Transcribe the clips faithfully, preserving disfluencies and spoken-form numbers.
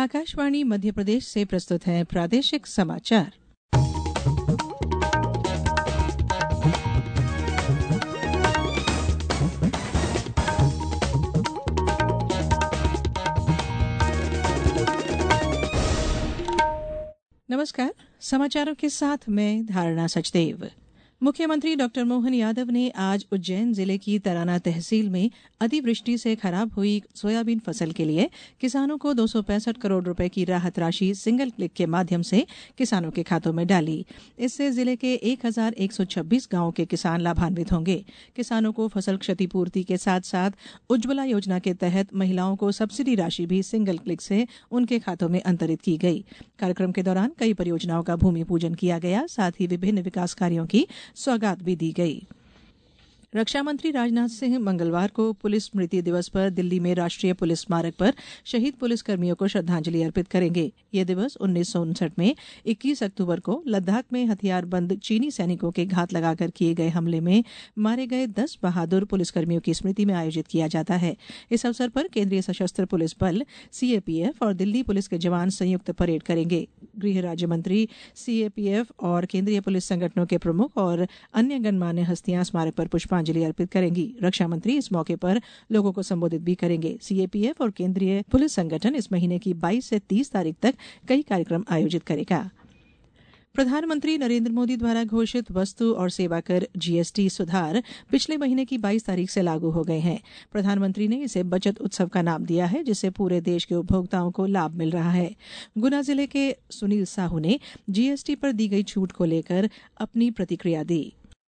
आकाशवाणी मध्य प्रदेश से प्रस्तुत है प्रादेशिक समाचार। नमस्कार, समाचारों के साथ मैं धारणा सचदेव। मुख्यमंत्री डॉक्टर मोहन यादव ने आज उज्जैन जिले की तराना तहसील में अतिवृष्टि से खराब हुई सोयाबीन फसल के लिए किसानों को दो सौ पैंसठ करोड़ रुपए की राहत राशि सिंगल क्लिक के माध्यम से किसानों के खातों में डाली। इससे जिले के एक हजार एक सौ छब्बीस गांवों के किसान लाभान्वित होंगे। किसानों को फसल क्षतिपूर्ति के साथ साथ उज्ज्वला योजना के तहत महिलाओं को सब्सिडी राशि भी सिंगल क्लिक से उनके खातों में अंतरित की गई। कार्यक्रम के दौरान कई परियोजनाओं का भूमि पूजन किया गया, साथ ही विभिन्न विकास कार्यों की सौगात भी दी गई। रक्षा मंत्री राजनाथ सिंह मंगलवार को पुलिस स्मृति दिवस पर दिल्ली में राष्ट्रीय पुलिस स्मारक पर शहीद पुलिसकर्मियों को श्रद्धांजलि अर्पित करेंगे। ये दिवस उन्नीस सौ उनसठ में इक्कीस अक्टूबर को लद्दाख में हथियारबंद चीनी सैनिकों के घात लगाकर किए गए हमले में मारे गए दस बहादुर पुलिसकर्मियों की स्मृति में आयोजित किया जाता है। इस अवसर पर केंद्रीय सशस्त्र पुलिस बल सीएपीएफ और दिल्ली पुलिस के जवान संयुक्त परेड करेंगे। गृह राज्य मंत्री, सीएपीएफ और केंद्रीय पुलिस संगठनों के प्रमुख और अन्य गणमान्य हस्तियां स्मारक पर पुष्पांजलि अर्पित करेंगी। रक्षा मंत्री इस मौके पर लोगों को संबोधित भी करेंगे। सीएपीएफ और केंद्रीय पुलिस संगठन इस महीने की बाईस से तीस तारीख तक कई कार्यक्रम आयोजित करेगा। प्रधानमंत्री नरेंद्र मोदी द्वारा घोषित वस्तु और सेवा कर जीएसटी सुधार पिछले महीने की बाईस तारीख से लागू हो गए हैं। प्रधानमंत्री ने इसे बचत उत्सव का नाम दिया है, जिससे पूरे देश के उपभोक्ताओं को लाभ मिल रहा है। गुना जिले के सुनील साहू ने जीएसटी पर दी गई छूट को लेकर अपनी प्रतिक्रिया दी।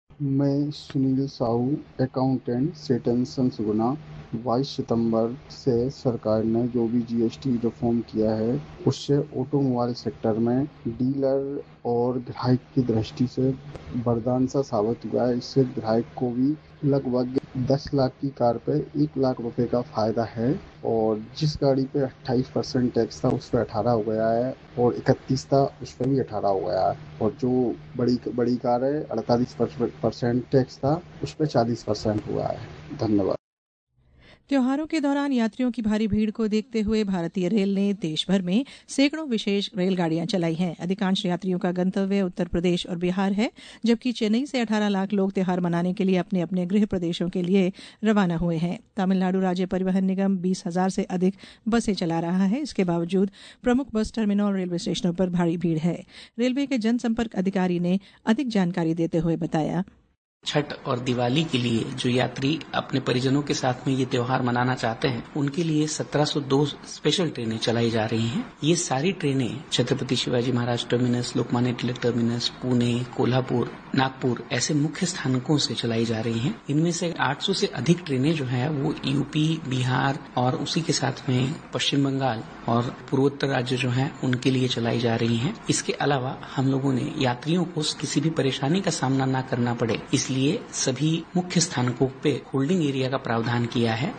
मैं सुनील साहू, अकाउंटेंट, सेटन सन्स गुना। बाईस सितंबर से सरकार ने जो भी जीएसटी रिफॉर्म किया है, उससे ऑटोमोबाइल सेक्टर में डीलर और ग्राहक की दृष्टि से वरदान सा साबित हुआ है। इससे ग्राहक को भी लगभग दस लाख की कार पे एक लाख रुपए का फायदा है, और जिस गाड़ी पे अट्ठाईस परसेंट टैक्स था उस पर अठारह हो गया है, और इकतीस था उस पर भी अठारह हो गया है, और जो बड़ी बड़ी कार है अड़तालीस परसेंट टैक्स था उस पर चालीस परसेंट हुआ है। धन्यवाद। त्योहारों के दौरान यात्रियों की भारी भीड़ को देखते हुए भारतीय रेल ने देश भर में सैकड़ों विशेष रेलगाड़ियां चलाई हैं। अधिकांश यात्रियों का गंतव्य उत्तर प्रदेश और बिहार है, जबकि चेन्नई से अठारह लाख लोग त्योहार मनाने के लिए अपने अपने गृह प्रदेशों के लिए रवाना हुए हैं। तमिलनाडु राज्य परिवहन निगम बीस हजार से अधिक बसें चला रहा है। इसके बावजूद प्रमुख बस टर्मिनल और रेलवे स्टेशनों पर भारी भीड़ है। रेलवे के जनसंपर्क अधिकारी ने अधिक जानकारी देते हुए बताया, छठ और दिवाली के लिए जो यात्री अपने परिजनों के साथ में ये त्योहार मनाना चाहते हैं, उनके लिए सत्रह सौ दो स्पेशल ट्रेनें चलाई जा रही हैं। ये सारी ट्रेनें छत्रपति शिवाजी महाराज टर्मिनस, लोकमान्य तिलक टर्मिनस, पुणे, कोल्हापुर, नागपुर ऐसे मुख्य स्थानकों से चलाई जा रही हैं। इनमें से आठ सौ से अधिक ट्रेनें जो है वो यूपी, बिहार और उसी के साथ में पश्चिम बंगाल और पूर्वोत्तर राज्य जो है उनके लिए चलाई जा रही हैं। इसके अलावा हम लोगों ने यात्रियों को किसी भी परेशानी का सामना न करना पड़े, इसलिए सभी मुख्य स्थानकों पे होल्डिंग एरिया का प्रावधान किया है।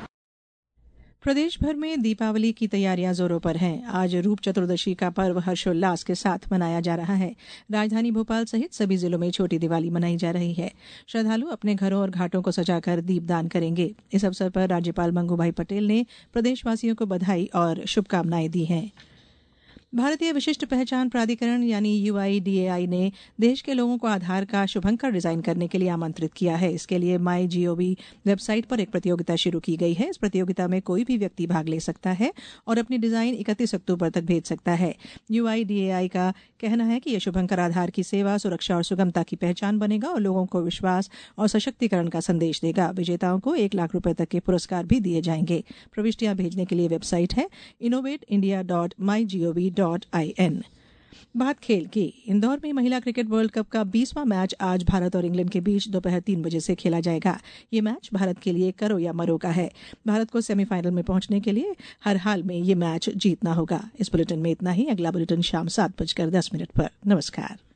प्रदेश भर में दीपावली की तैयारियां जोरों पर हैं। आज रूप चतुर्दशी का पर्व हर्षोल्लास के साथ मनाया जा रहा है। राजधानी भोपाल सहित सभी जिलों में छोटी दिवाली मनाई जा रही है। श्रद्धालु अपने घरों और घाटों को सजाकर दीपदान करेंगे। इस अवसर पर राज्यपाल मंगूभाई पटेल ने प्रदेशवासियों को बधाई और शुभकामनाएं दी हैं। भारतीय विशिष्ट पहचान प्राधिकरण यानी यूआईडीएआई ने देश के लोगों को आधार का शुभंकर डिजाइन करने के लिए आमंत्रित किया है। इसके लिए माई जीओवी वेबसाइट पर एक प्रतियोगिता शुरू की गई है। इस प्रतियोगिता में कोई भी व्यक्ति भाग ले सकता है और अपनी डिजाइन इकतीस अक्टूबर तक भेज सकता है। यूआईडीएआई का कहना है कि यह शुभंकर आधार की सेवा, सुरक्षा और सुगमता की पहचान बनेगा और लोगों को विश्वास और सशक्तिकरण का संदेश देगा। विजेताओं को एक लाख रुपए तक के पुरस्कार भी दिए जाएंगे। प्रविष्टियां भेजने के लिए वेबसाइट है innovate India dot my G O V dot I N. बात खेल की। इंदौर में महिला क्रिकेट वर्ल्ड कप का बीसवां मैच आज भारत और इंग्लैंड के बीच दोपहर तीन बजे से खेला जाएगा। ये मैच भारत के लिए करो या मरो का है। भारत को सेमीफाइनल में पहुंचने के लिए हर हाल में ये मैच जीतना होगा। इस बुलेटिन में इतना ही। अगला बुलेटिन शाम सात बजकर दस मिनट पर। नमस्कार।